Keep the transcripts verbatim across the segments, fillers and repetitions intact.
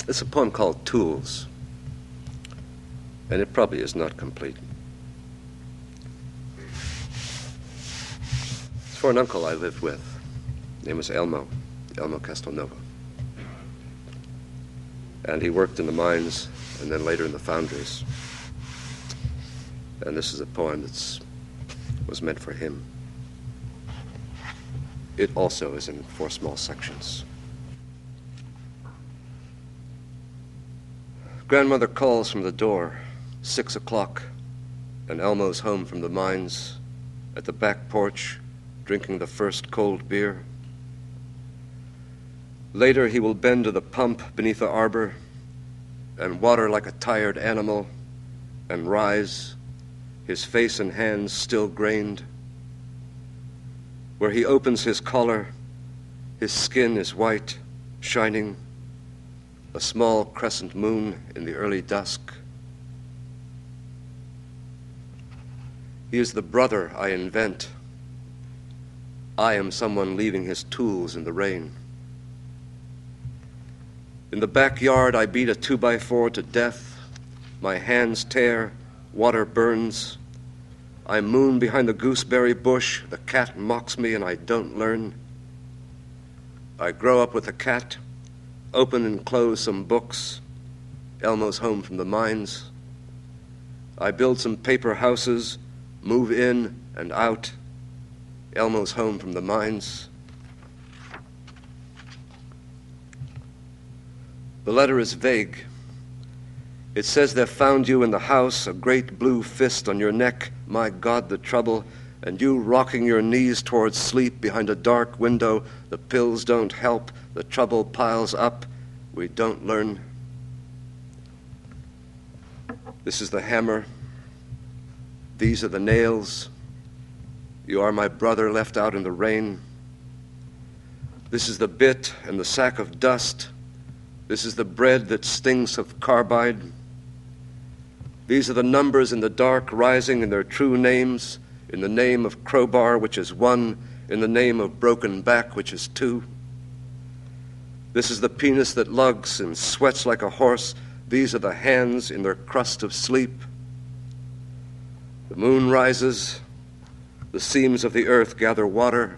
It's a poem called Tools, and it probably is not complete. It's for an uncle I lived with. His name was Elmo, Elmo Castelnuovo. And he worked in the mines and then later in the foundries. And this is a poem that was meant for him. It also is in four small sections. Grandmother calls from the door, six o'clock, and Elmo's home from the mines, at the back porch, drinking the first cold beer. Later he will bend to the pump beneath the arbor and water like a tired animal and rise, his face and hands still grained. Where he opens his collar, his skin is white, shining, a small crescent moon in the early dusk. He is the brother I invent. I am someone leaving his tools in the rain. In the backyard, I beat a two-by-four to death. My hands tear, water burns. I moon behind the gooseberry bush. The cat mocks me and I don't learn. I grow up with the cat, open and close some books. Elmo's home from the mines. I build some paper houses, move in and out. Elmo's home from the mines. The letter is vague. It says they've found you in the house, a great blue fist on your neck, my God, the trouble, and you rocking your knees towards sleep behind a dark window. The pills don't help, the trouble piles up, we don't learn. This is the hammer. These are the nails. You are my brother left out in the rain. This is the bit and the sack of dust. This is the bread that stinks of carbide. These are the numbers in the dark rising in their true names, in the name of crowbar, which is one, in the name of broken back, which is two. This is the penis that lugs and sweats like a horse. These are the hands in their crust of sleep. The moon rises. The seams of the earth gather water.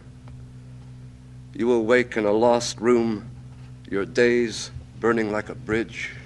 You will wake in a lost room, your days burning like a bridge.